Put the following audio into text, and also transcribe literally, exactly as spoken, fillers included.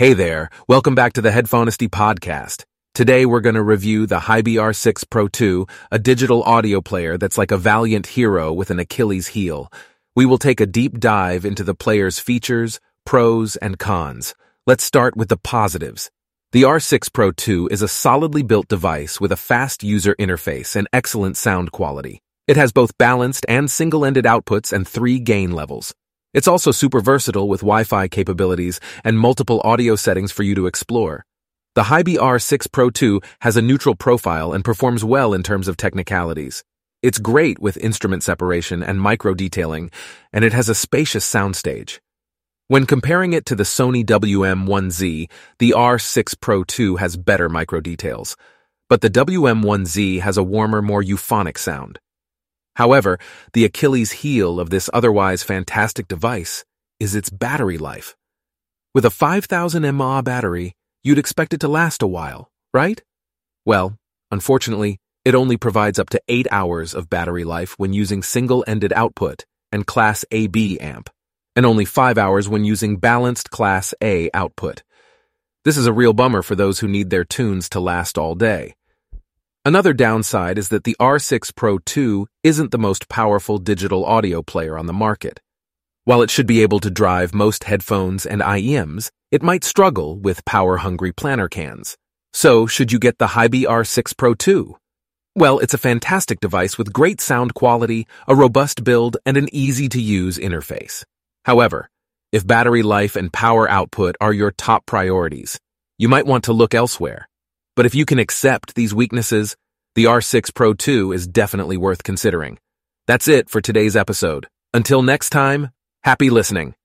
Hey there, welcome back to the Headphonesty podcast. Today we're going to review the Hibi R six Pro two, a digital audio player that's like a valiant hero with an Achilles heel. We will take a deep dive into the player's features, pros, and cons. Let's start with the positives. The R six Pro two is a solidly built device with a fast user interface and excellent sound quality. It has both balanced and single-ended outputs and three gain levels. It's also super versatile with Wi-Fi capabilities and multiple audio settings for you to explore. The Hibi R six Pro two has a neutral profile and performs well in terms of technicalities. It's great with instrument separation and micro-detailing, and it has a spacious soundstage. When comparing it to the Sony W M one Z, the R six Pro two has better micro-details, but the W M one Z has a warmer, more euphonic sound. However, the Achilles heel of this otherwise fantastic device is its battery life. With a five thousand milliamp hour battery, you'd expect it to last a while, right? Well, unfortunately, it only provides up to eight hours of battery life when using single-ended output and Class A B amp, and only five hours when using balanced Class A output. This is a real bummer for those who need their tunes to last all day. Another downside is that the R six Pro two isn't the most powerful digital audio player on the market. While it should be able to drive most headphones and I E Ms, it might struggle with power-hungry planner cans. So, should you get the Hibi R six Pro two? Well, it's a fantastic device with great sound quality, a robust build, and an easy-to-use interface. However, if battery life and power output are your top priorities, you might want to look elsewhere. But if you can accept these weaknesses, the R six Pro two is definitely worth considering. That's it for today's episode. Until next time, happy listening.